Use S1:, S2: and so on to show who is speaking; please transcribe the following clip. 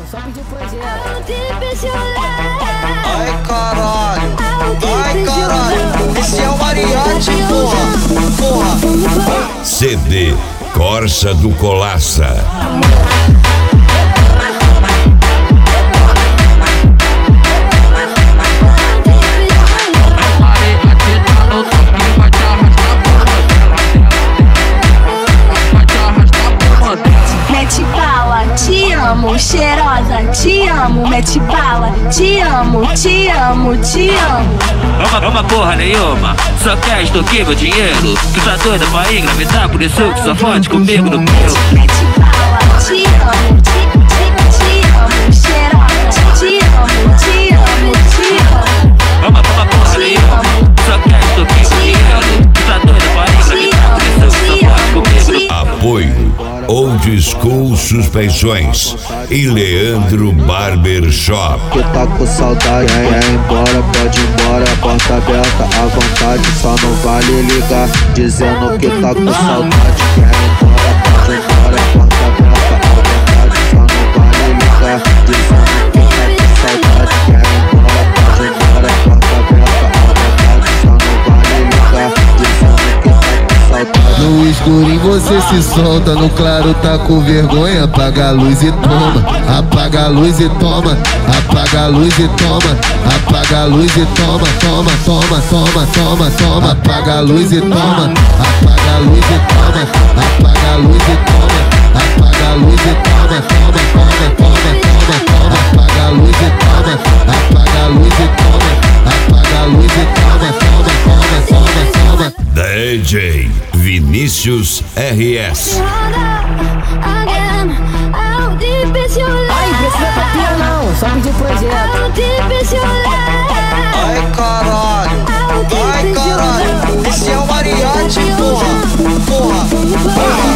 S1: só pedir o projeto.
S2: Ai caralho, esse é o mariachi, porra.
S3: CD Corsa do Colaça.
S4: Mete bala, te amo, cheirosa, te amo, mete bala, te amo, te amo, te amo.
S5: Uma porra nenhuma, só quer extorquir meu dinheiro. Tu tá doida pra engravidar, por isso que só fode comigo no meu.
S4: Mete bala, te amo, te amo, cheirosa, te amo, te amo, te amo.
S5: Uma porra nenhuma, só quer extorquir meu dinheiro. Tu tá doida pra engravidar, por isso que só fode comigo.
S3: Apoio Old School Suspensões e Leandro Barber Shop.
S2: Que tá com saudade, quer ir embora, pode ir embora. Porta aberta à vontade, só não vale ligar dizendo que tá com saudade. Quer ir embora, pode ir embora. Porta aberta à vontade, só não vale ligar dizendo que tá com saudade. Quer ir embora, pode ir embora. Porta aberta à vontade, só não vale ligar dizendo que tá com saudade.
S6: No escurinho você se solta, no claro tá com vergonha. Apaga a luz e toma, apaga a luz e toma, apaga a luz e toma, apaga a luz e toma, toma, toma, toma, toma, toma, apaga a luz e toma, apaga a luz e toma, apaga a luz e toma, apaga a luz e toma, toma, toma, toma, toma, toma, apaga a luz e toma, apaga a luz e toma, apaga a luz e toma, toma, toma, toma, toma.
S3: DJ Vinícius RS.
S1: Ai, precisa tapinha não, só pedir o projeto.
S2: Ai caralho, esse é o mariachi, porra.